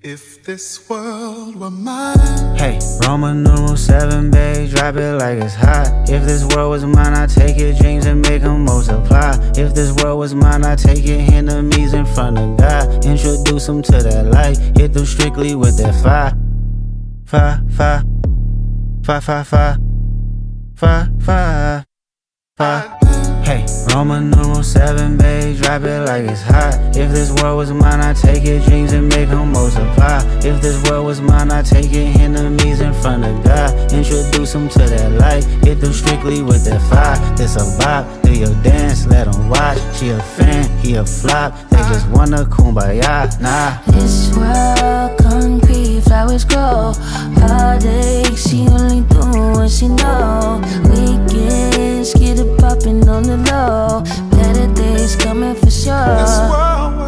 If this world were mine. Hey, Roman numeral 7, babe, drop it like it's hot. If this world was mine, I'd take your dreams and make them multiply. If this world was mine, I'd take your enemies in front of God. Introduce them to that light, hit them strictly with that fire. Fire, fire, fire, fire, fire, fire, fire, fire. Hey, Roman numeral 7, babe, drop it like it's hot. If this world was mine, I'd take your dreams and make them multiply. If this world was mine, I'd take your enemies in front of God. Introduce them to that light, hit them strictly with that fire. This a vibe, do your dance, let them watch. She a fan, he a flop, they just wanna kumbaya, nah. This world concrete, flowers grow. Heartache, she only do what she know. Weekends, get it poppin' on the low. Better days coming for sure. This world,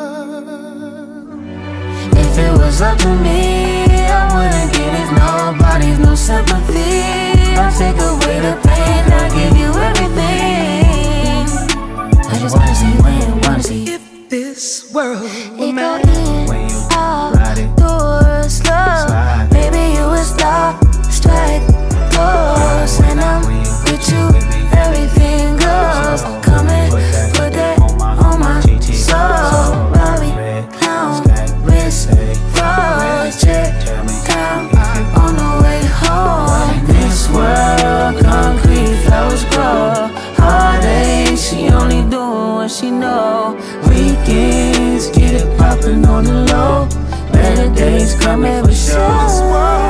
if it was up to me, I wouldn't give it nobody's no sympathy. I'll take away the pain, I'll give you everything. I just wanna see when, wanna see. if this world were It go mine. in, When you out, ride it, do it slow. slide. Baby, you a star, strike, pose. And I'm with you, everything goes. Come and put that on my soul. Robbie, clown, wrist, froze, check, down, on the way home. This world, concrete, flowers grow. Heartache, she only doing what she know. Weekends, get it poppin' on the low. Better days coming for sure.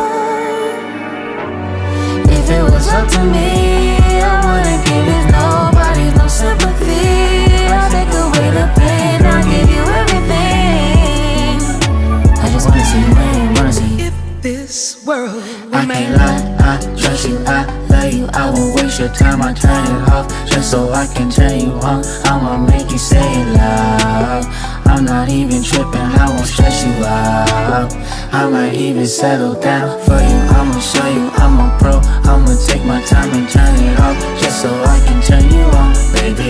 If it was up to me, I wouldn't give it nobody's no sympathy. I'll take away the pain, I'll give you everything. I just wanna see when, wanna see. If this world were I mine. can't lie, I trust you, I love you. I won't waste your time, I turn it off just so I can turn you on. I'ma make you say it loud. I'm not even tripping, I won't stress you out. I might even settle down for you. I'ma show you I'm a pro. I'ma take my time and turn it off just so I can turn you on, baby.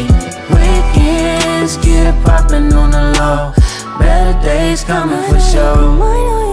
Weekends, get it poppin' on the low. Better days coming for sure.